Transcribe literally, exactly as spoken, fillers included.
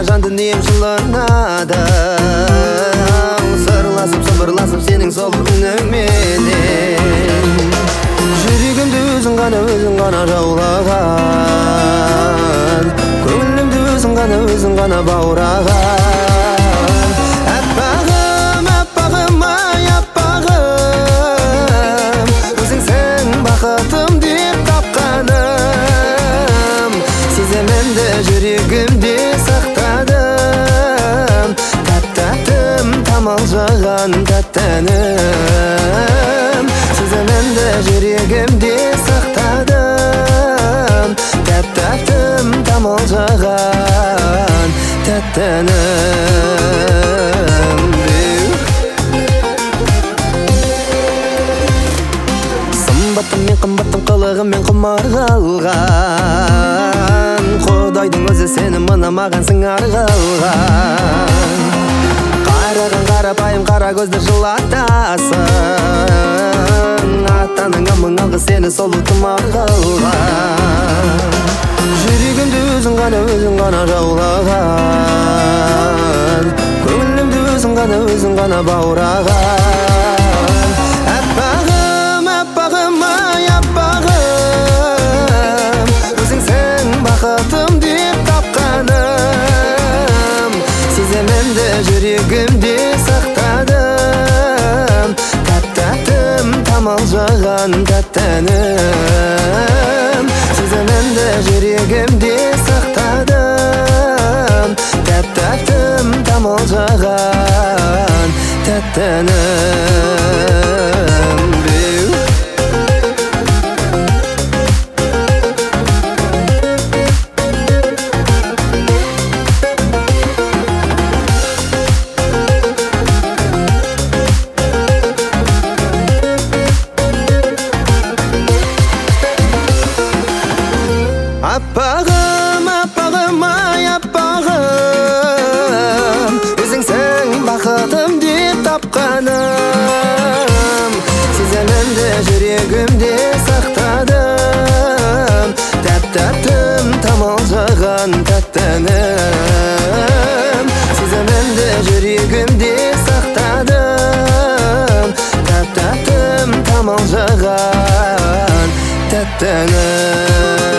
жан дүнием жылынады. Сырласып сыбырласып сенің сол үніңменен, жүрегімді өзің ғана өзің ғана жаулаған, көңілімді өзің ғана өзің ғана баураған. Аппағым, аппағым, ай аппағым, өзіңсің бақытым деп тапқаным. Сезімімді жүрегімде сақтадым, тәп-тәттім тамылжыған тәттәнім. Сезімімді жүрегімде сақтадым, тәп-тәттім тамылжыған тәттәнім. Сымбаттым мен қымбаттым қылығым мен құмар қалған, Құдайдың өзі сені мына маған сыңар қылған. Қараған қарапайым қара көзді жылатасың, атаның амың алғы сені солу тұмар қылған. Жүрегімді өзің ғана өзің ғана жаулаған, көңілімді өзің ғана өзің ғана баураған. Аппағым, аппағым, ай аппағым, өзіңсің бақытым деп тапқаным. Сезімімді жүрегімде сақтадым, тәп-тәттім тамылжыған тәттәнім. Сезімімді жүрегімде сақтадым, тәп-тәттім тамылжыған тәттәнім. Аппағым, аппағым, ай аппағым, өзіңсің бақытым деп тапқаным. Сезімімді жүрегімде сақтадым, тәп-тәттім тамылжыған тәттәнім. Сезімімді жүрегімде сақтадым, тәп-тәттім тамылжыған тәттәнім.